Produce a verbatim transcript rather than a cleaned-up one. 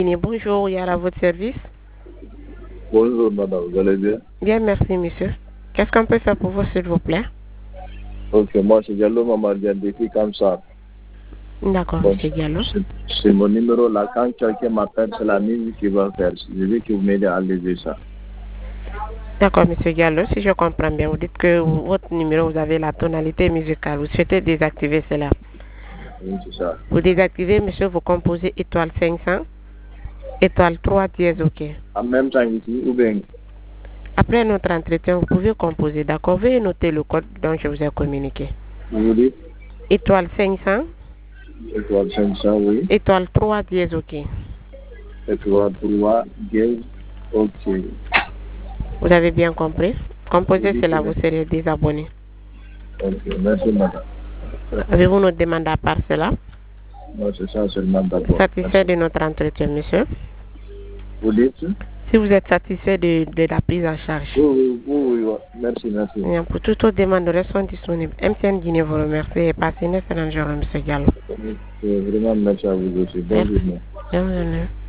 Bonjour, il y a à votre service. Bonjour madame, vous allez bien? Bien, merci monsieur. Qu'est-ce qu'on peut faire pour vous s'il vous plaît? Ok, moi c'est Diallo Mamadou depuis comme ça. D'accord, Bon, monsieur Diallo. c'est mon numéro là, quand quelqu'un m'appelle, c'est la musique qui va faire. Je veux que vous m'aidez à lever ça. D'accord, monsieur Diallo, si je comprends bien, vous dites que votre numéro, vous avez la tonalité musicale. Vous souhaitez désactiver cela. Oui, c'est ça. Vous désactivez, monsieur, vous composez étoile cinq cents, étoile trois dièse, ok. En même temps ici, ou bien? Après notre entretien, vous pouvez composer, d'accord? Veuillez noter le code dont je vous ai communiqué. Vous dites? Étoile cinq cents. Étoile cinq cents, oui. Étoile trois dièse, ok. Étoile trois dièse, ok. Vous avez bien compris? Composez Oui, cela, oui. vous serez désabonné. Ok, merci madame. Avez-vous notre demande à part cela? Non, c'est ça seulement d'abord. Satisfait de notre entretien, monsieur? Vous dites? Si vous êtes satisfait de, de la prise en charge. Oui, oui, oui, oui, oui. Merci, merci. Et pour toute autre demande, restons disponibles. M T N Guinée vous remercie et passez une excellente journée, monsieur Diallo. Vraiment, merci à vous aussi. Bonne journée. Bonne journée.